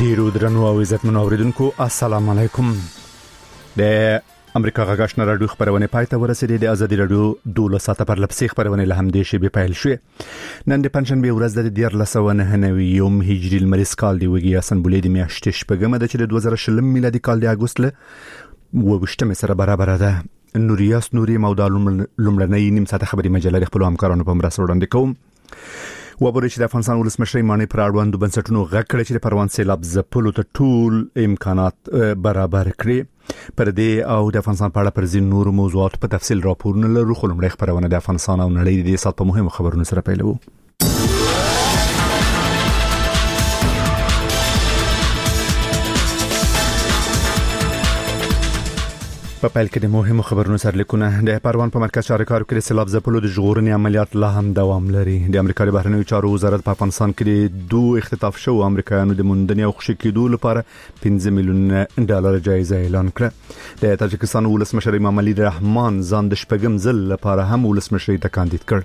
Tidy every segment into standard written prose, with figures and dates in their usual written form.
ډیرو درنو او عزتمنو اوریدونکو السلام علیکم. د امریکا غاښنه راډیو خبرونه پاتې ورسېدې. د ازادي راډیو 12 ساعته پر لپسې خبرونه له همدې شی به پیل شوې. نن د پنځشنبه ورځ د 1499 هجري لمریز کال دی وګي اسنبولې د میاشتې شپږمه د 2020 میلادي کال د اگست له 28 سره برابر ده. نوریاس نوري مودال لمړنۍ نیم ساعته خبري مجله د خپل همکارانو په مرسته وړاندې کوم. وبوري چې د افغانستان ولسمشر مانی پر اړوند بنسټونو غږ کړی چې د پروان سیلاب ځپلو ته ټول امکانات برابر کړي. پر دې او د افغانستان په اړه پر ځین نور موضوعات په تفصیل راپورونه لرو. خو لمړی خبرونه د افغانستان او نړۍ د سات په مهمو خبرونو سره پیلوو. په پیل کې د مهمو خبرونو سره لیکونه. د پروان په مرکز چارکار کې سیلاب ځپلو د ژغورنې عملیات لا هم دوام لري. د امریکا د بهرنیو چارو وزارت په افغانستان کې د دوه اختطاف شو امریکایانو د موندنې او خوشي کېدو لپاره $5 میلیون جایزه اعلان کړه. د تاجکستان ولسمشر امام علي رحمان ځان د شپږم ځل لپاره هم ولسمشر ته کاندید کړ.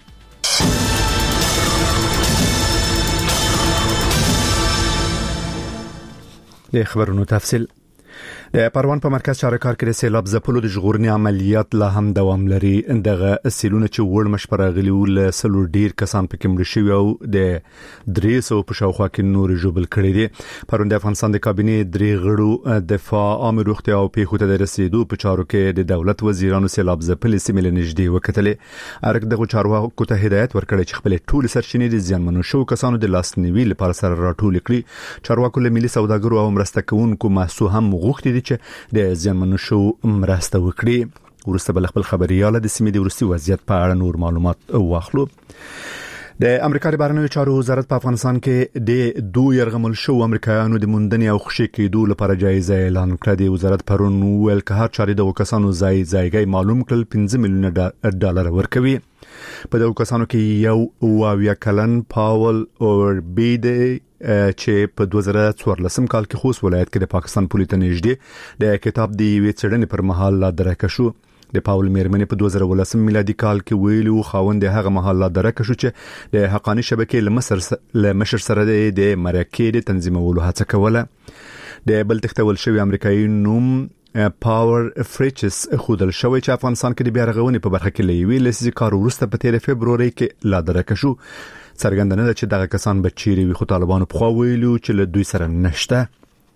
د خبرونو تفصیل. د پروان په مرکز چارکار کې د سیلاب ځپلو د ژغورنې عملیات لا هم دوام لري. دغه سیلونه چې وړ مشپره غلي ول سلو ډیر کسان پکې مړ شوي او د 300 په شاوخوا کې نور جوبل کړي دي. پرون د افغانستان د کابینې درې غړو دفاع عام روغتیا او پیښو ته د رسیدو په چارو کې د دولت وزیرانو سیلاب ځپلې سیمې له نږدې وکتلې. ارګ دغه چارواکو ته هدایت ورکړی چې خپل ټول سرچینې د زیانمنو شو کسانو د لاسنیوي لپاره سره راټول کړي. چارواکو له ملي سوداګرو او مرسته کوونکو محسوس هم غوښتي دي چې د زیانمنو شو مرسته وکړي. ورسته بل خپل خبرياله د سیمې د ورستي وضعیت په اړه نور معلومات واخلو. د امریکا د بهرنیو چارو وزارت په افغانستان کې د دوه يرغمل شو امریکایانو د موندنې او خوشي کېدو لپاره جایزه اعلان کړه. د وزارت پرون ویل که هر چاري د کسانو ځایګي معلوم کړل $5 میلیون ورکوي. په دغه کسانو کې یو واویا کلن پاول اور بیده چې په 2014 کال کې خوست ولایت کې د پاکستان پولیس ته نږدې د کتاب دی وی څېړنې پر مهال لا درکه شو. د پاول میرمنې په 2018 میلادي کال کې ویلو خاوند هغه مهال لا درکه شو چې د حقانی شبکې لمشر سره د مرکې د تنظیمولو هڅه کوله. د بل تختول شوی امریکایي نوم پاور فریچس خودل شوی چې افغانستان کې د بیا رغونې په برخه کې لوي لسې کار ورسته په 13 فبروري کې لا درکه شو. څرګندنه ده چې دغه کسان بچیري وي خو طالبانو په خوا ویلو چې له دوی سره نشته.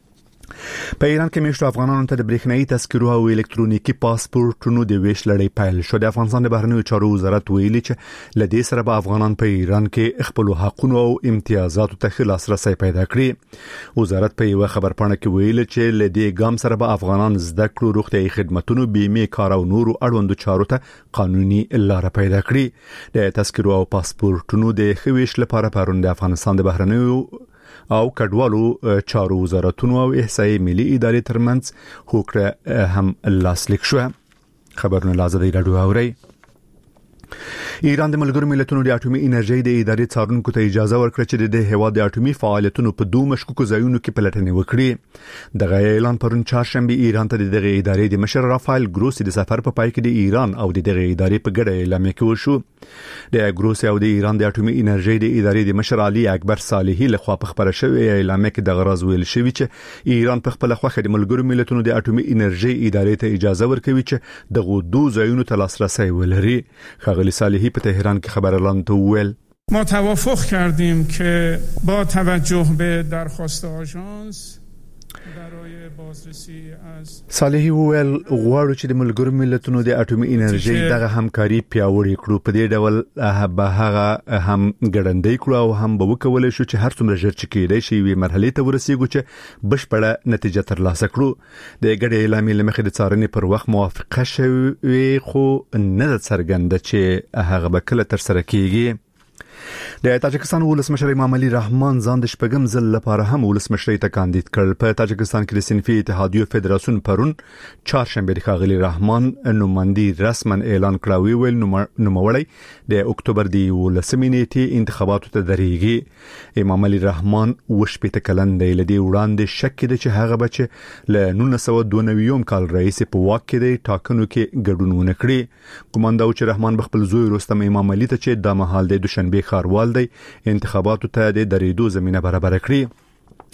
په ایران کې میشتو افغانانو ته د برېښنايي تذکرو او الکترونیکي پاسپورتونو د ویش لړۍ پیل شو. د افغانستان د بهرنیو چارو وزارت ویلي چې لدې سره به افغانان په ایران کې خپل حقوق او امتیازاتو ته لاسرسي پیدا کړي. وزارت په یو خبرپاڼه کې ویلي چې لدې ګام سره به افغانان زده کړو روغتيایي خدماتو بیمه کار او نورو اړوندو چارو ته قانوني لار پیدا کړي. د تذکرو او پاسپورتونو د خویش لپاره پرون د افغانستان د بهرنیو او کډوالو چارو وزارتونو او احصایي ملي ادارې ترمنځ هوکړه هم لاسلیک شو. خبرونه لازمي راډیو اوري. ایران د ملګرو ملتونو د اټومي انرژي د ادارې څارونکو ته اجازه ورکړه چې د هوا د اټومي فعالیتونو په دوه مشکوکو ځایونو کې پلټنې وکړي. دغه اعلان پرون چهارشنبه ایران ته دغه ادارې د مشر رافایل ګروسی د سفر په پای کې د ایران او دغه ادارې په ګډه اعلان کې وشو. د ګروسی او د ایران د اټومي انرژي د ادارې د مشر علي اکبر صالحي لخوا په خبره شوی اعلان کې د غرض ویل شوی چې ایران په خپل خوخه د ملګرو ملتونو د اټومي انرژي ادارې ته اجازه ورکوي چې دغه دوه ځایونو ته لاسرسي ولري. خغلی صالحی په تهران کې خبر اعلان ویل ما توافق کردیم که با توجه به درخواست آژانس برای بازرسی از صالحی ویل غواړو چې د ملګرو ملتونو د اټومي انرژي دغه همکاري پیاوړې کړو. په دې ډول به هغه هم ګړندۍ کړو او هم به وکولای شو چې هر څومره ژر چې کېدای شي وي مرحله ته ورسیږو چې بشپړه نتیجه ترلاسه کړو. د ګډې اعلامیې لمخې د څارنې پر وخت موافقه شوې خو نه څرګنده چې هغه به کله تر سره کیږي. د تاجکستان ولسمشر امام علي رحمان ځان د شپږم ځل لپاره هم ولسمشر ته کاندید کړ. په تاجکستان کې د صنفي اتحادیو فدراسیون پرون چهارشنبه د ښاغلي رحمان نوماندي رسما اعلان کړی ویل نوموړی د اکتوبر د 18 نیټې انتخاباتو ته درېږي. امام علي رحمان وشپېته کلن دی. لدی وړاندې شک دی چې هغه بچ له 1992 کال رئیس په واک کې دی ټاکنو کې ګډون ونه کړی. کوماندو چې رحمان بخپل زوی رستم امام علي ته چې د مهال د دوشنبه ښاروال دی انتخاباتو ته د درېدو زمينه برابر کړی.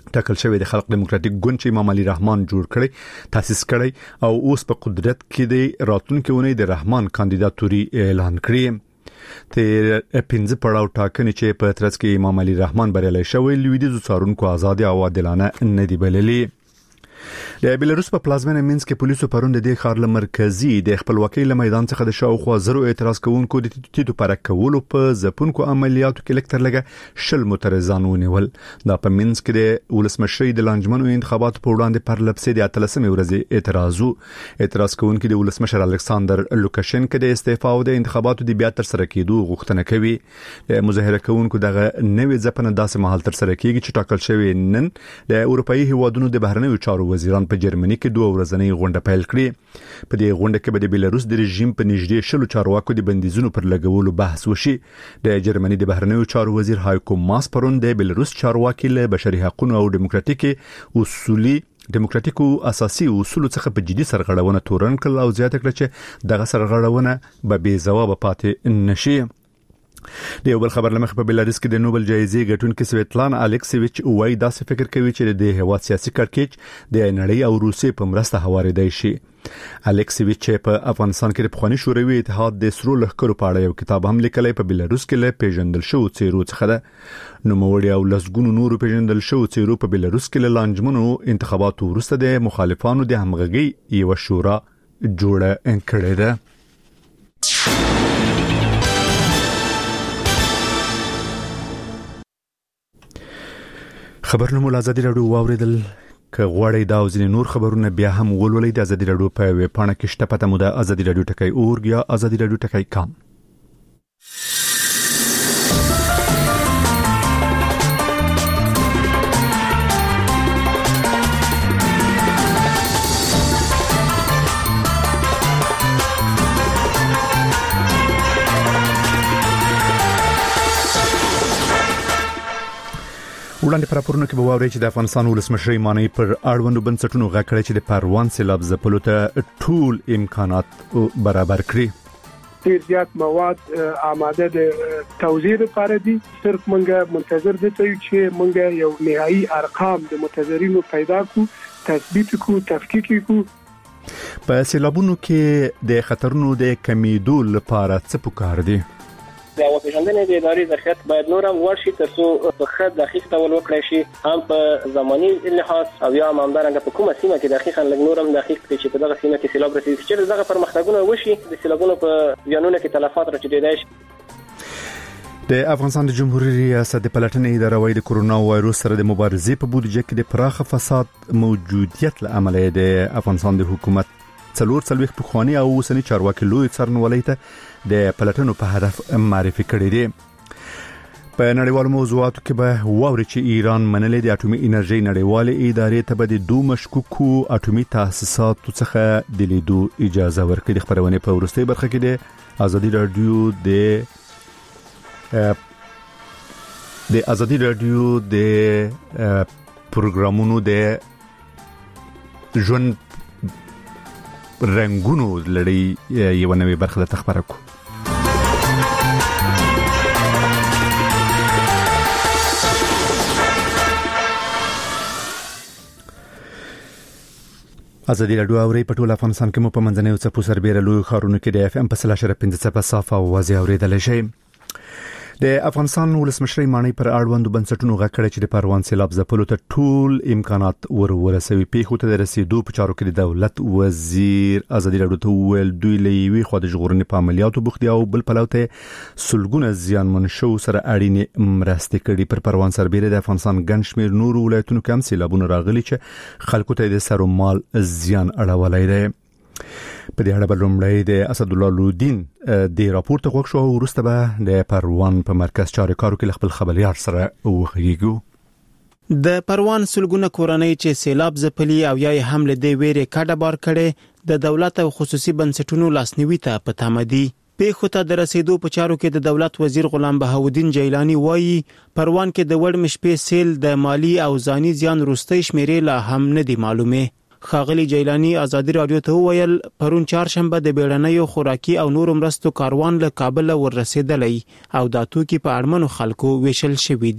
ټاکل شوی د خلق دیموکراتیک ګوند چې امام علي رحمان جوړ کړی تاسیس کړی او اوس په قدرت کې د راتلونکي ونې د رحمان کاندیداتوري اعلان کړی. تیر 15 پړاو ټاکنې چې په ترڅ کې امام علي رحمان بریالي شوی لویدیزو څارونکو آزاد او عادلانه نه دی بللي. د بلاروس په پلازمینه مینسک کې پولیسو پرون د دې ښار له مرکزي د خپلواکۍ له میدان څخه د شاوخوا زرو اعتراض کوونکو د تیتو پرک کولو په ځپونکو عملیاتو کې لکتر لګه شل معترضان ونیول. دا په مینسک د ولسمشری د لانجمنو انتخاباتو په وړاندې پر لپسې د 13 ورځې اعتراض کوونکو د ولسمشر الکساندر لوکاشنکو د استعفا او د انتخاباتو د بیا تر سره کېدو غوښتنه کوي. د مظاهره کوونکو دغه نوې ځپنه داسې مهال تر سره کېږي چې ټاکل شوی نن د اروپאי هیوادونو د بهرنیو چارو وزیران په جرمني کې 2 ورځنۍ غونډه پیل کړې. په دې غونډه کې به د بلاروس د رژیم په نږدې شلو چارواکو د بندیزونو پر لګولو بحث وشي. د جرمني د بهرنیو چارو وزیر هایکو ماس پرون د بلاروس چارواکي له بشري حقوقو او دیموکراتیکو اساسي اصولو څخه په جدي سرغړونه تورن کړل او زیاته کړه چې دغه سرغړونه به بې ځواب پاتې نشي. د یو بل خبر لمخه په بلاروس کې د نوبل جایزې ګټونکې سویتلانا الیکسیویچ وایي داسې فکر کوي چې د هیواد سیاسي کړکېچ د نړۍ او روسیې په مرسته هواریدای شي. الیکسیویچ په افغانستان کې د پخوانی شوروي اتحاد د سرو لښکرو په اړه یو کتاب هم لیکلی په بلاروس کې له پیژندل شو څیرو څخه ده. نوموړي او لسګونو نورو پیژندل شو څیرو په بلاروس کې له لانجمنو انتخاباتو وروسته د مخالفانو د همغږي یو شورا جوړه کړې ده. خبرونه مو ازادي راډیو واوریدل. که غواړئ دا او ځینې نور خبرونه بیا هم ولولئ د ازادي راډیو په ویب پاڼه کې شته پته مو د ازادي راډیو ټکی .org یا ازادي راډیو ټکی .com. وړاندې پر راپورونو کې به واورئ چې د افغانستان ولسمشر مانی پر اړوندو بنسټونو غږ کړی چې د پروان سیلاب ځپلو ته ټول امکانات برابر کړي. ډیر زیات مواد آماده د توزیع لپاره دي. صرف مونږه منتظر دي چې مونږه یو نهایی ارقام د متضررینو پیدا کو، تثبیت کو، تفکیک کو. په سیلابونو کې د خطرونو د کمیدو لپاره څه پکار دي؟ د وپیژندنې د ادارې ظرفیت باید نور هم ورشي ترڅو په ښه دقیق ډول وکړای شي، هم په زماني لحاظ او یا هم همدارنګه په کومه سیمه کې دقیقاً لږ نور هم دقیق کړي چې په دغه سیمه کې سیلاب رسیدي چې دغه پرمختګونه وشي د سیلابونو په زیانونو کې تلفات راټیټېدای شي. د افغانستان د جمهوریت ریاست د پلټنې اداره وايي د کورونا وایروس سره د مبارزې په بودیجه کې د پراخه فساد موجودیت له امله د افغانستان د حکومت 4 پخوانی او اوسنی چارواکي لوی څارنوالۍ ته د پلټنو په هدف معرفي کړي دي. په نړیوالو موضوعاتو کې به واوري چې ایران منلې د اټومي انرژي نړیوالې ادارې ته به د 2 مشکوکو اټومي تاسیساتو څخه د لیدو اجازه ورکړي. د خبرونه په ورستۍ برخه کې د ازادي راډیو د پروګرامونو د ژوند رنگونو لړۍ یو نوې برخه د تخبره کو. ازادي راډیو اوري په ټول افغانستان کې مو په منځنۍ او څپو سربېره لوی ښارونو کې د FM په 15 په صافه او واضح اوریدل شي. د افغانستان ولسمشر مانی پر اړوندو بنسټونو غږ کړی چې د پروان سیلاب ځپلو ته ټول امکانات ورسوي. پیښو ته د رسیدو په چارو کې د دولت وزیر ازادي راډیو ته ویل دوی لوي خو د ژغورنې په عملیاتو بوختي او بل پلوته سلګونه زیانمن شو سره اړینې مرستې کړي. پر پروان سربېره د افغانستان ګڼ شمېر نور ولایتونو کې هم سیلابونه راغلي چې خلکو ته د سر او مال زیان اړولای دی. په دې اړه بلومړی د اسد الله لودین د راپور ته غوښ شو او وروسته به د پروان په مرکز چارکارو کې خپل خبريار سره وغږیږو. د پروان سلګونه کورنۍ چې سیلاب ځپلي او یا حمله دی ویره کډه بار کړي د دولت او خصوصي بنسټونو لاسنیوي ته پته مدي. پیښو ته د رسیدو په چارو کې د دولت وزیر غلام بهاودین جیلانی وایي پروان کې د وړ مشپې سیل د مالی او ځاني زیان وروستۍ شمیرې لا هم نه دي معلومه. خاغلی جیلانی ازادي راډیو ته ویل پرون چهارشنبه د بیړنیو خوراکي او نور مرستو کاروان له کابل ور رسیدلی او د توکي په اړمنو خلکو ویشل شوې دي.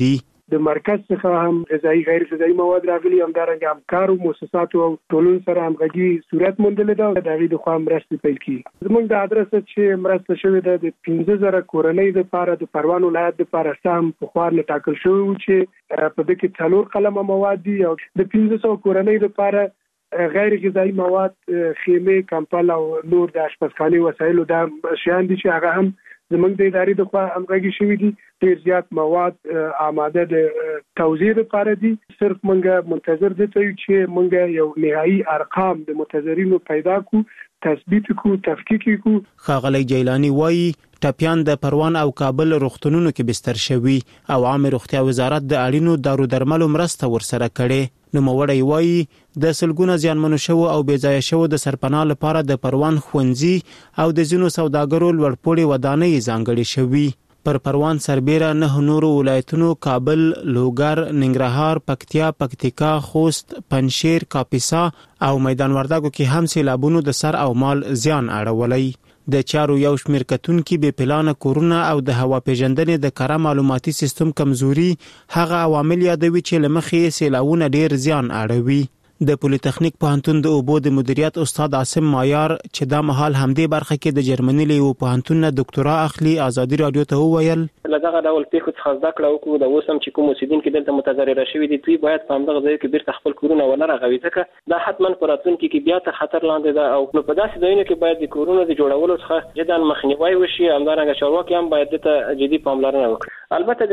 د مرکز څخه هم غذایی غیر غذایی مواد راغلي، هم دارنګه همکارو مؤسساتو او ټولنو سره همغږي صورت موندل ده. د هغې د خوا مرستې پیل کیږي. زموږ د ادرس چې مرسته شوې ده د 15,000 کورنۍ لپاره د پروان ولایت لپاره سهم په خوار نه ټاکل شوی و چې په دې کې 4 قلمه مواد دي او د 1500 کورنۍ لپاره غیر غذایی مواد، خیمه، کمپل او نور د اشپزخانه وسایل او د شیان دي چې هغه هم زموږ د ادارې د خوا همغږي شوي دي. ډېر زیات مواد آماده د توزیع لپاره دي. صرف موږ منتظر دي چې موږ یو نهایی ارقام د متضررینو پیدا کو، تثبیت کو، تفکیک کو. ښاغلی جیلانی وایي ټپیان د پروان او کابل روغتونونو کې بستر شوي او عامه روغتیا وزارت د اړینو دارو درملو مرسته ورسره کړې. نوموړی وایي د سلګونه زیانمنو شوو او بې ځایه شوو د سرپناه لپاره د پروان ښوونځي او د ځینو سوداګرو لوړپوړي ودانۍ ځانګړې شوي. پر پروان سربیره 9 نورو ولایتونو کابل، لوګر، ننګرهار، پکتیا، پکتیکا، خوست، پنجشیر، کاپیسا او میدان وردګو کې هم سیلابونو د سر او مال زیان اړولی. د چارو یو شمیر کتونکي بې پلانه کورونه او د هوا پیژندنې د کره معلوماتي سیستم کمزوري هغه عوامل یادوي چې له مخې سیلابونه ډیر زیان اړوي. د پولی تخنیک پوهنتون د اوبو د مدیریت استاد عاصم مایار چې دا مهال همدې برخه کې د جرمني له پوهنتون نه ډاکټرا اخلي ازادي رادیو ته وویل لږه ډول پیښو څخه زده کړه وکړو. د اوسم چې کوم اوسیدونکو دلته متضرر شوي دي دوی باید په همدغه ځای کې بیرته خپل کورونه ونه رغوي، ځکه دا حتما په راتلونکي کې بیا تر خطر لاندې ده او په داسې ځایونو کې باید د کورونو د جوړولو څخه جدا مخنیوي وشي. همدارنګه چارواکي هم باید ته جدي پاملرنه وکړي. البته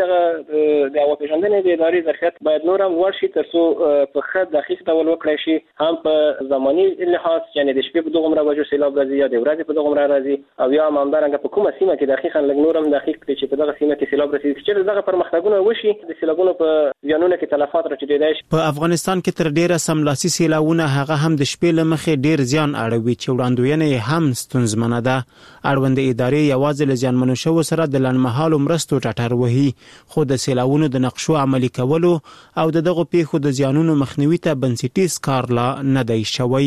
د هوا پیژندنې د ادارې ظرفیت باید نور هم لوړ شي ترڅو په ښه دقیق ډول وکړای شي، هم په زماني لحاظ یعنی د شپې په دغه عمره وجو سیلاب راځي یا د ورځې په دغه عمره راځي او یا همدارنګه په کومه سیمه کې دقیقاً لږ نور هم دقیق کړي چې په دغه سیمه کې سیلاب رسیدي چې دغه پرمختګونه وشي د سیلابونو په زیانونو کې تلفات راټیټېدای شي. په افغانستان کې تر ډیره سملاسي سیلابونه هغه هم د شپې له مخې ډیر زیان اړوي چې وړاندوینه هم ستونزمنه ده. اړوند ادارې یوازې له زیانمنو شوو سره د لنډمهالو مرستو ټټر وهي، خو د سیلابونو د نقشو عملي کولو او دغه پیښو د زیانونو مخنیوي ته بنسټیز کار لا نه دی شوی.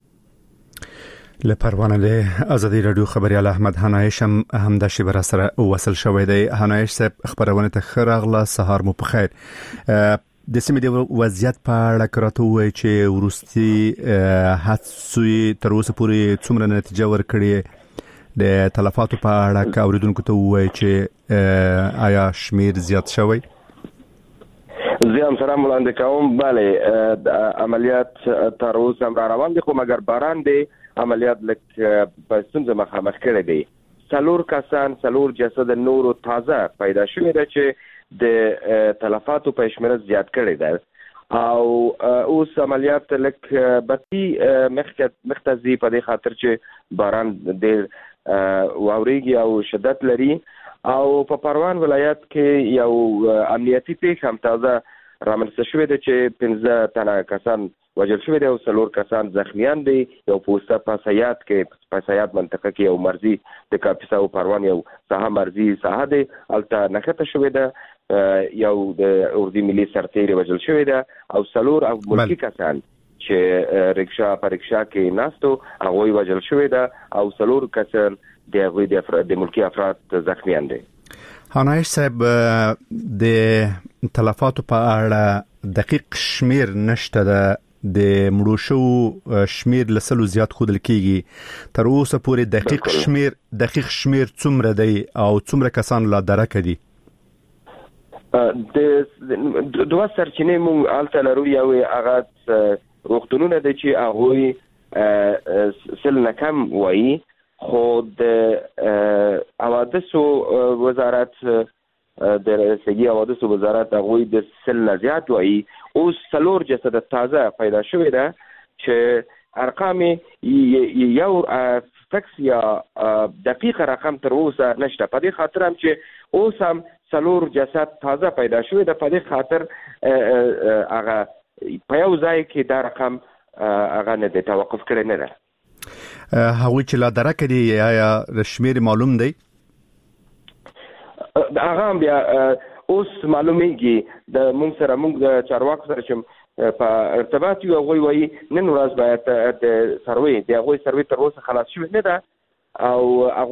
لپروانه له ازادي رادیو خبريال احمد هنایش هم د شبر سره وصل شوی دی. هنایش صاحب خبرونه ته خراغله سهار مو په خیر. د سیمې د وضعیت په اړه کراته وایي چې ورستي حادثې تر اوسه پورې څومره نتیجه ورکړي، د تلفاتو په اړه کا اوریدونکو ته وایي چې آیا شمیر زیات شوی؟ زیام سلام وړاندې کوم. بله عملیات تر اوسه هم روان دي، خو مګر باران دی عملیات لک په ستونزه مخامخ کړي دي. 4 کسان 4 جسد نورو تازه پیدا شوی دی چې د تلفاتو په شمیر زیات کړي دي او اوس عملیات لک بتی مختزي په دې خاطر چې باران ډېر واوريږي او شدت لري او په پروان ولایت کې یو امنیتي پیښه هم تازه رامنځته شوې ده چې 15 تنه کسان وژل شوي دي او 4 کسان زخمیان دي. یو پوسټه پاسیات کې پاسیات منطقه کې یو مرزي د کاپیسا او پروان یو ساحه مرزي ساحه دي الته نخته شوې ده، یو د اردي ملي سرتیری وژل شوی ده او 4 او ملکی کسان چې رکشا پر رکشا کې ناستو هغه وژل شوی ده او 4 کسان د ملکی افراد زخمیان دي. هنایش صاحب د تلفاتو په اړه دقیق شمیر نشته ده، د مړو شو شمیر لسلو زیات خودل کیږي. تر اوسه پورې دقیق شمیر څومره دی او څومره کسان لا درک دي؟ د دوه سرچینې مونږ الته لرو، یو هغه روغتونونه دي چې هغه سل نه کم وایي، خو د حوادثو وزارت د رسګي حوادثو وزارت هغه د سل نه زیات وایي. اوس 4 جسد تازه پیدا شوی ده چې ارقام یو فکس یا دقیق رقم تر اوسه نشته. په دې خاطر هم چې اوس هم 4 جسد تازه پیدا شوی ده، په دې خاطر هغه په یو ځای کې دا رقم هغه نه د توقف کړي نه ده. هغوی چې لا درک دي یا شمیر معلوم دی؟ هغه بیا اوس معلومیږي د مونږ د چارواکو سره چې په ارتباط یو وایي نن ورځ باید د سروي تر اوسه خلاص شوی نه ده او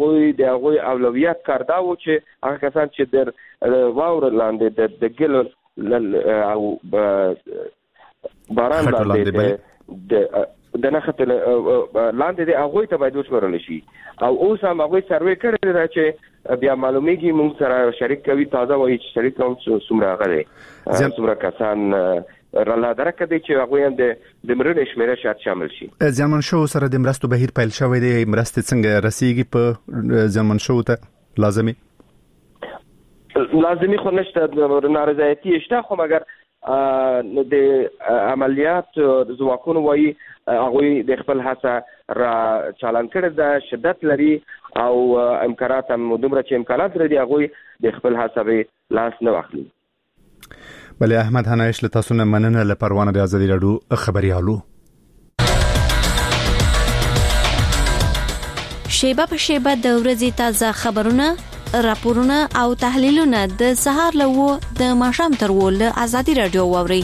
هغه اولویت کار دا و چې هغه کسان چې د واور لاندې د ګل او باران باندې د نخته لاندې د هغه ته باید وشورل شي او اوس هم هغه سروې کړی دا چې بیا معلومیږي موږ سره شریک کوي تازه وایي چې شریک کوم څومره غلي څومره کسان رلا درکه دي چې هغه هم د مرنې شمیره شرط شامل شي. ځمن شو سره د مرستو بهیر پیل شوی دی، مرستې څنګه رسیږي په ځمن شو ته لازمي خو نشته نارضایتي شته، خو مګر د عملیات ځواکونو وایي هغه د خپل هڅه را چالان کړی د شدت لري او امکانات هم دومره چې امکانات لري هغه د خپل هڅه به لاس نه واخلي. بله احمد هنایش له تاسو نه مننه. له پروانه د ازادي راډیو خبريالو. شیبه په شیبه د ورځې تازه خبرونه، راپورونه او تحلیلونه د سهار له د ماښام تر ول ازادي راډیو ووري.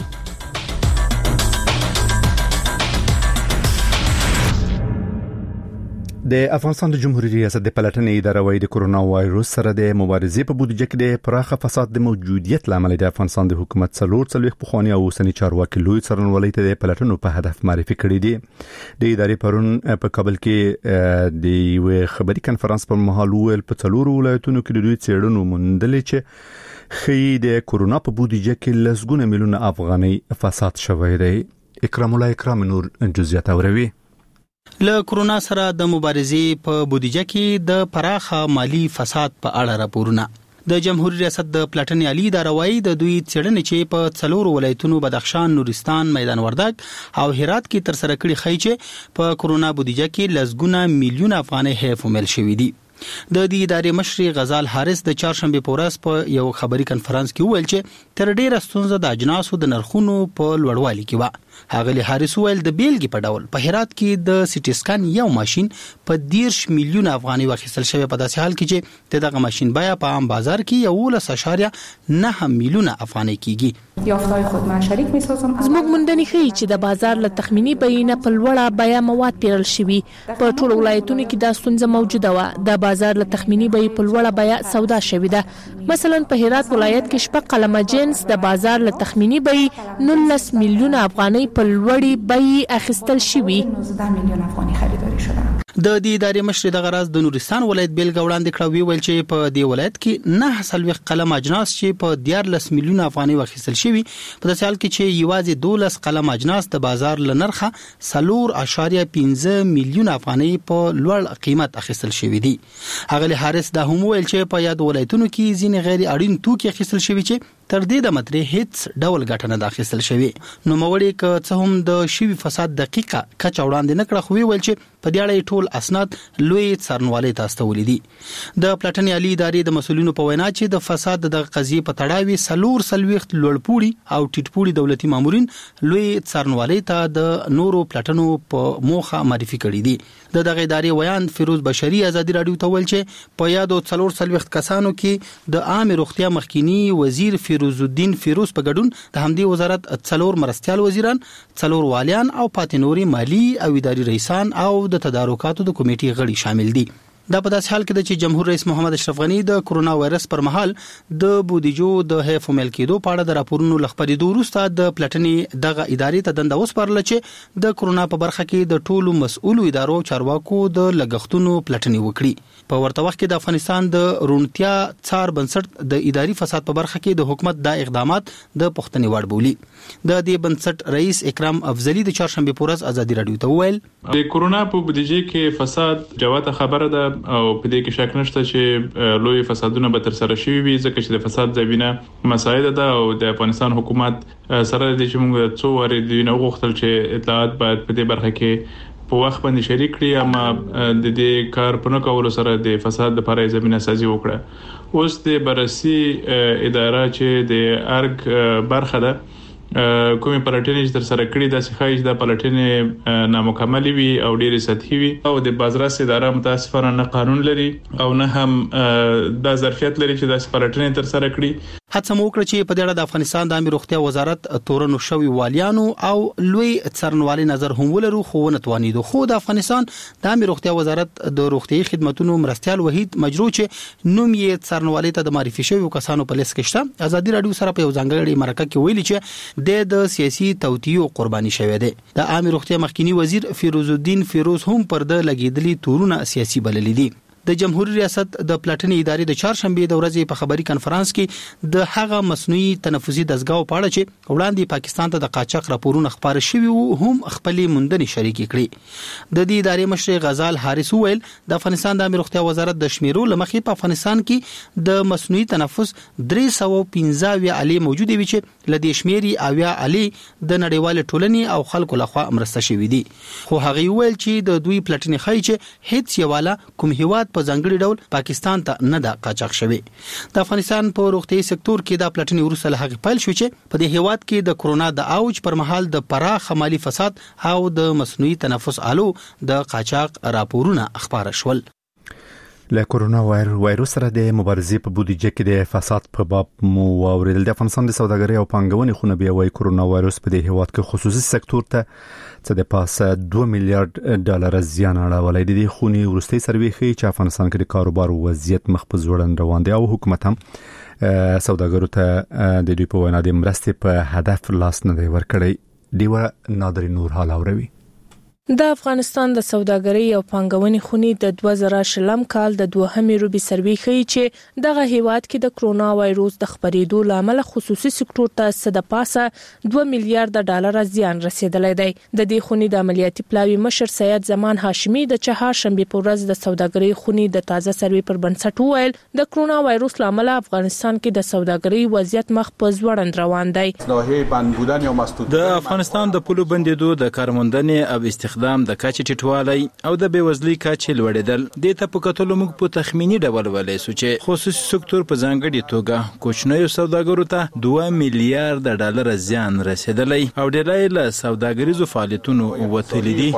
د افغانستان د جمهوریت ریاست د پلټنې اداره وايي د کورونا وایروس سره د مبارزې په بودیجه کې د پراخه فساد د موجودیت لامل د افغانستان د حکومت څلور پخوانی او اوسنی چارواکي لوی څارنوالۍ ته د پلټنو په هدف معرفي کړي دي. د ادارې پرون په کابل کې د یو خبري کانفرنس پر مهال ویل په څلور ولایتونو کې د دوی څېړنو موندلې چې خې د کورونا په بودیجه کې لسګونه میلیونه افغانۍ فساد شوی دی. اکرام الله اکرام نور جزئیات اوروي. له کورونا سره د مبارزې په بودیجه کې د پراخه مالی فساد په اړه راپورونه. د جمهوریت ریاست د پلټنې عالی اداره وايي د دوی څېړنې چې په څلور ولایتونو بدخشان، نورستان، میدان وردګ او هرات کې تر سره کړي خي چې په کورونا بودیجه کې لسګونه میلیونه افغانۍ هیف مل شوې دي. د دې ادارې مشر غزال حارث د چهارشنبه په ورځ په یو خبري کانفرنس کې ویل چې تر ډیره ستونزه د اجناسو د نرخونو په لوړوالي کې و. هغه حارث ویل د بیلګې په ډول په هرات کې د سټي سکان یو ماشين په 10 میلیونه افغانۍ واخیستل شوی، په داسې حال کې چې دغه ماشين بیا په عام بازار کې 11.9 میلیونه افغانۍ کیږي. یافته‌های خود من شریک می‌سازم. زموږ موندنې ښیي چې د بازار له تخمینی بیانه په لوړه بیا مواد پیرل شوي. په ټولو ولایتونو کې دا ستونزه موجوده و. د بازار له تخمینی بیې په لوړه بیا سودا شوې ده. مثلا په هرات ولایت کې شپږ قلمه جنس د بازار له تخمینی بیې 19 میلیونه افغانۍ په لوړې بیې اخیستل شوي. 19 میلیون افغانۍ خریداري شده. د دې ادارې مشر د غراز د نورستان ولایت بیلګه وړاندې کړو، ویل چې په دې ولایت کې 9 قلم اجناس چې په 14 میلیونه افغانۍ واخیستل شوي، په داسې حال کې چې یوازې 12 قلم اجناس د بازار له نرخه 4.15 میلیونه افغانۍ په لوړ قیمت اخیستل شوي دي. هغه حارث دا هم ویل چې په یاد ولایتونو کې ځینې غیر اړین توکي اخیستل شوي چې تر دې د مترې هیڅ ډول ګټه نه اخیستل شوی. نو موري که څه هم د شوی فساد دقیقه کچ وړاندې نکړه، خو ویل چې په دې اړه ټول اسناد لوی څارنوالۍ ته استولې دي. د پلټنې عالی ادارې د مسولینو په وینا چې د فساد د قضیې په تړاوي 4 لوړپوړي او ټیټپوړي دولتي مامورین لوی څارنوالۍ ته د نورو پلټنو په موخه معرفي کړي دي. دغه ادارې ویان فیروز بشری ازادي راډیو ته ویل چې په یادو 4 کسانو کې د عام روغتیا مخکینی وزیر فیروز الدین فیروز په ګډون د همدې وزارت 4 مرستيال وزیران، 4 والیان او پاتې نوري مالی او اداري رئیسان او د تدارکاتو د کمیټې غړي شامل دي. دا په داسې حال کې د چې جمهور رئیس محمد اشرف غنی د کورونا وایرس پر مهال د بودیجو د هیف مل کېدو په اړه د راپورونو لخبرېدو وروسته د پلټنې دغه ادارې ته دنده وسپارله چې د کورونا په برخه کې د ټولو مسؤلو ادارو چارواکو د لګښتونو پلټنې وکړي. په ورته وخت کې د افغانستان د رونتیا څار بنسټ د اداري فساد په برخه کې د حکومت د اقدامات د پښتني وړ بولی. د دې بنسټ رئیس اکرام افضلی د چهارشنبه په ورځ ازادي راډیو ته ویل د کورونا په بودیجه کې فساد جواته خبره ده او په دې کې شک نشته چې لوی فسادونه به تر سره شوي وي، ځکه چې د فساد زمينه مساعده ده او د افغانستان حکومت سره د چې موږ څو واري د نو غوښتل چې اطلاعات باید په دې برخه کې په وخت باندې شریک کړي، اما د دې کار په نه کولو سره د فساد لپاره زمينه سازي وکړه. اوس د بررسي اداره چې د ارګ برخه ده کومې پلټنې چې تر سره کړې د ښایي د پلټنې نامکمل وي او ډېرې سطحي وي او د بازرس اداره متاسفانه نه قانون لري او نه هم د ظرفیت لري چې د پلټنې تر سره کړي. هڅه مو وکړه چې په دې اړه د افغانستان د عامه روغتیا وزارت تورنو شوی والیانو او لوی څارنوالي نظر هم ولرو خو نه توانیدو. خو د افغانستان د عامه روغتیا وزارت د روغتي خدماتو مرستيال وحید مجرو چې نوم یې څارنوالي ته د معرفي شوی کسانو په لیست کې شته. ازادي رادیو سره په یو ځانګړي مرکه کې ویلي چې د سیاسي توطیو قرباني شوی دی. د عامه روغتیا مخکنی وزیر فیروز الدین فیروز هم پر د لګیدلي تورونه سیاسي بللي دي. د جمهوریت ریاست د پلاټنی ادارې د چهارشنبه د ورځې په خبري کانفرنس کې د هغه مصنوعي تنفسي دستګاو په اړه چې وړاندې پاکستان ته د قاچاق راپورونه خبر شوي وو هم خپل موندنې شریک کړي. د دې ادارې مشر غزال حارث ویل د افغانستان د عامه روغتیا وزارت د شمیرو لمخې په افغانستان کې د مصنوعي تنفس 315 علي موجود وي چې لدې شمیري اویا علي د نړیوال ټولنې او خلکو لخوا مرسته شوي دي. خو هغه ویل چې د دوی پلاټنی خای چې هیڅ یواله کوم هیواد په ځانګړي ډول پاکستان ته نه دا قاچاق شوی. د افغانستان په روغتي سکتور کې د پلاټنی وروسته له هغه پیل شو چې په دې هیواد کې د کرونا د اوج پر مهال د پراخ مالي فساد او د مصنوعي تنفس آلو د قاچاق راپورونه خبر شول. له کرونا وایروس سره د مبارزې په بودیجه کې د فساد په باب مو اوریدل. د افغانستان د سوداګرۍ او پانګونې خونه بیا وایي کرونا وایروس په دې هیواد کې خصوصي سکتور ته څه د پاسه 2 میلیارډ ډالر زیان اړولای دي. خونی ورستي سروي ښیي چې افغانستان کې د کاروبار وضعیت مخ په ځوړند روان دی او حکومت هم سوداګرو ته د دوی په وینا د مرستې په هدف لاس نه دی ورکړی. دیوه نادری نور حال اوروي. د افغانستان د سوداګرۍ او پانګونې خونې د 2020 کال د دوهمې روبي سروي ښیي چې دغه هیواد کې د کرونا وایروس د خپرېدو لامل خصوصي سکتور ته څه د پاسه 2 میلیارډ ډالر زیان رسیدلی دی. د دې خونې د عملیاتي پلاوي مشر سید زمان هاشمي د چهارشنبه په ورځ د سوداګرۍ خونې د تازه سروي پر بنسټ وویل د کرونا وایروس لامل افغانستان کې د سوداګرۍ وضعیت مخ په ځوړند روان دی. د افغانستان د پولو بندیدو د کارموندنې او استخدام د کچې ټیټوالی او د بیوزلۍ کچې لوړېدل د ته په کتلو موږ په تخمینی ډول ولې سو چې خصوصي سکتور په ځانګړي توګه کوچنیو سوداګرو ته 2 میلیارډ ډالر زیان رسیدلی او ډیری له سوداګریزو فعالیتونو وتلي دي.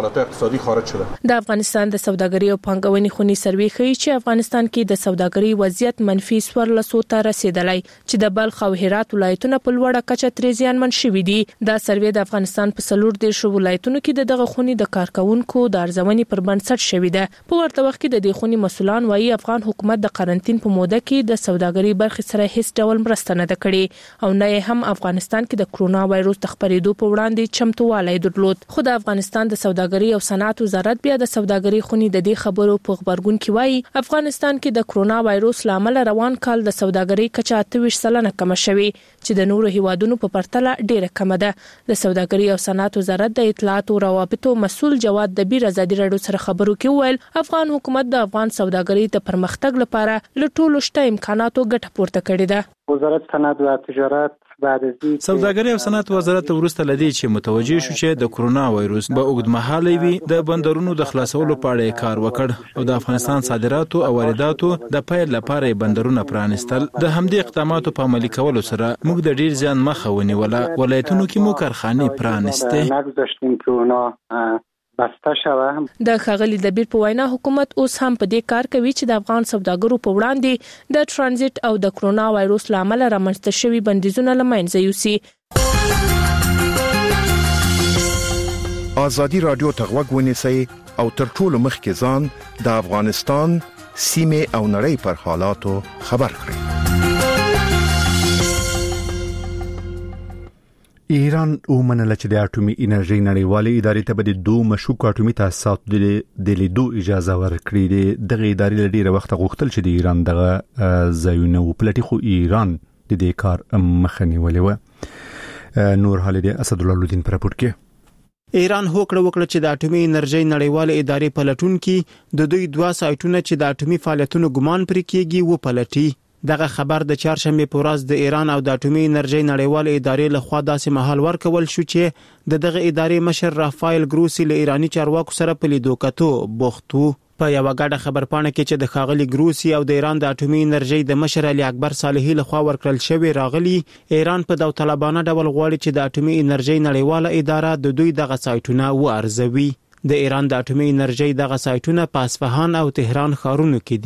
د افغانستان د سوداګرۍ او پانګونې خونې سروي ښیي چې افغانستان کې د سوداګرۍ وضعیت منفي 14 ته رسیدلی چې د بلخ او هرات ولایتونو په لوړه کچه تر زیانمن شوي دي. دا سروي د افغانستان په 14 ولایتونو کې دغه خونې د کارکونکو د ارزونې پر بنسټ شوې ده. په ورته وخت کې د دې خونې مسولان وایي افغان حکومت د قرنټین په موده کې د سوداګرۍ برخې سره هیڅ ډول مرسته نه کړې او نه هم افغانستان کې د کرونا وایروس د خپرېدو په وړاندې چمتووالی درلود. خو د افغانستان د سوداګرۍ او صنعت وزارت بیا د سوداګرۍ خونې د دې خبرو په خبرګون کې وایي افغانستان کې د کرونا وایروس لامل روان کال د سوداګرۍ کچه 28% کم شوې چې د نورو هیوادونو په پرتله ډیره کم ده. د سوداګرۍ او صنعت وزارت د اطلاعات او روابطو مسؤل جواد دبیر ازادي رادیو سره خبرو کې ویل افغان حکومت د افغان سوداګرۍ د پرمختګ لپاره له ټولو شته امکاناتو ګټه پورته کړې ده. وزارت صنعت و تجارت سوداګرۍ او صنعت وزارت ورسته لدی چې متوجه شو چې د کرونا وایروس به اوږدمهاله وي د بندرونو د خلاصولو په اړه کار وکړ او د افغانستان صادراتو او وارداتو د پیل لپاره بندرونه پرانستل. د همدې اقداماتو په عملي کولو سره موږ د ډیر ځان مخه ونیوله. ولایتونو کې مو کارخانې پرانسته نگذاشتیم کرونا بسته شوه. د خغلی دبیر په وینا حکومت اوس هم په دې کار کوي چې د افغان سوداګرو په وړاندې د ترانزیت او د کرونا وایروس لامل رامنځته شوی بندیزونه لمنځه یوسي. ازادي رادیو ته غوږ ونیسئ او تر ټولو مخکې ځان د افغانستان سیمه او نړۍ پر حالاتو خبر کړئ. ایران ومنله چې د اټومي انرژي نړیوالې ادارې ته به د دوه مشکوک اټومي تاسیساتو د لیدو اجازه ورکړي. دغه ادارې له ډیره وخت غوښتل چې د ایران دغه ځایونه وپلټي خو ایران د دې کار مخه نیولې و. نور حال د اسد الله الدین پر راپور کې ایران هوکړه وکړه چې د اټومي انرژي نړیوالې ادارې پلټونکو د دوی 2 سایټونه چې د اټومي فعالیتونو ګمان پرې کیږي وپلټي. دغه خبر د چهارشنبه په ورځ د ایران او د اټومي انرژي نړیوالې ادارې لخوا داسې مهال ورکول شو چې دغه ادارې مشر رافایل ګروسی له ایرانی چارواکو سره په لیدو کتو بوخت وو. په یو غاډه خبرپاڼه کې چې د خاغلی ګروسی او د ایران د اټومي انرژي د مشر علي اکبر صالحي لخوا ورکړل شوی راغلی ایران په داوطلبانه ډول غواړي چې د اټومي انرژي نړیواله اداره د دوی دغه سایټونه وارزوي. د ایران د اټومي انرژي دغه سایټونه په اصفهان او تهران ښارونو کې دي.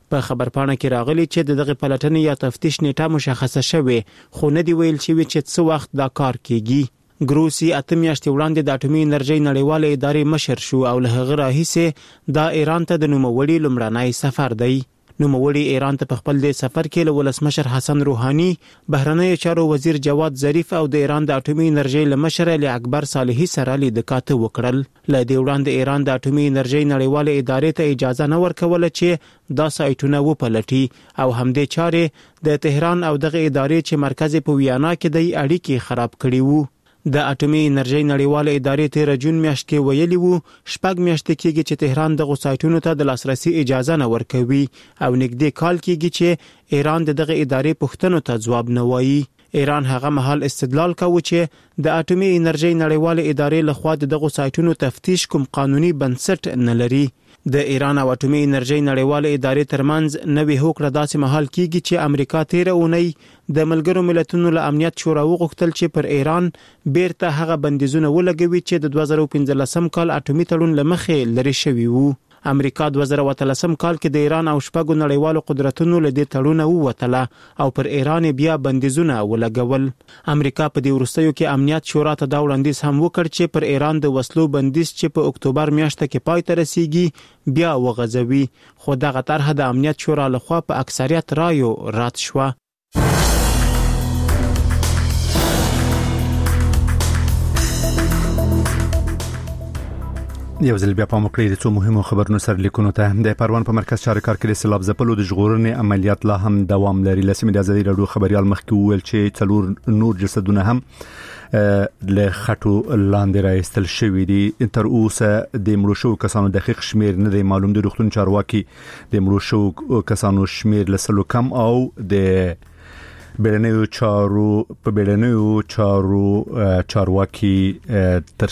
په خبرپاڼه کې راغلي چې دغه پلټنې یا تفتیش نیټه مشخصه شوه خو نه دی ویل شوی چې څه وخت دا کار کیږي. ګروسی اته میاشتې وړاندې د اټومي انرژي نړیواله ادارې مشر شو او له هغه راهیسې دا ایران ته د نوموړي لومړنی سفر دی. نوموړي ایران ته په خپل د سفر کې له ولسمشر حسن روحاني، بهرنی چارو وزیر جواد ظریف او د ایران د اټومي انرژي لمشر علي اکبر صالحي سره لیدکات وکړل. له دې وړاندې ایران د اټومي انرژي نړیواله ادارې ته اجازه نه ورکوله چې دا سایټونه وپلټي او همدې چارې د تهران او دغه ادارې چې مرکز په ویانا کې د اړیکې خراب کړي وو. د اټومي انرژي نړیواله ادارې تیر جون میاشت کې ویلي وو 6 میاشتې کېږي چې تهران د غوسایټونو ته د لاسرسي اجازه نه ورکوي او نږدې کال کېږي چې ایران دغه ادارې پوښتنو ته ځواب نه وایي. ایران هغه مهال استدلال کوي چې د اټومي انرژي نړیواله ادارې لخوا دغه غوسایټونو تفتیش کوم قانوني بنسټ نه لري. د ایران او اټومي انرژي نړیواله ادارې ترمنځ نوې هوکړه داسې مهال کېږي چې امریکا تیر اونۍ د ملګرو ملتونو له امنیت شورا وغوښتل چې پر ایران بیرته هغه بندیزونه ولګوي چې د 2015 کال اټومي تړون لمخې لري شوی وو. امریکا 2013 کال کې د ایران او شپږو نړیوالو قدرتونو له دې تړون ووتله او پر ایران بیا بندیزونه ولګول. امریکا په دې وروستیو کې امنیت شورا ته دا وړاندیز هم وکړ چې پر ایران د وسلو بندیز چې په اکتوبر میاشت کې پای ته رسیږي بیا وغځوي، خو دغه طرح د امنیت شورا لخوا په اکثریت رایو رد شوه. یو ځل بیا په مکړې د څو مهمو خبرونو سره لیکونو ته د پروان په مرکز چارې کار کې سیلاب ځپلو د ژغورنې عملیات لا هم دوام لري. لسمې د ازادي راډیو خبريال مخکې وویل چې څلور نور جسدونه هم له خټو لاندې راایستل شوې دي. تر اوسه د مړو شو کسانو دقیق شمیر نه دی معلوم. د روغتون چارواکي د مړو شو کسانو شمیر لسلو کم او د بیړنیو چارواکي تر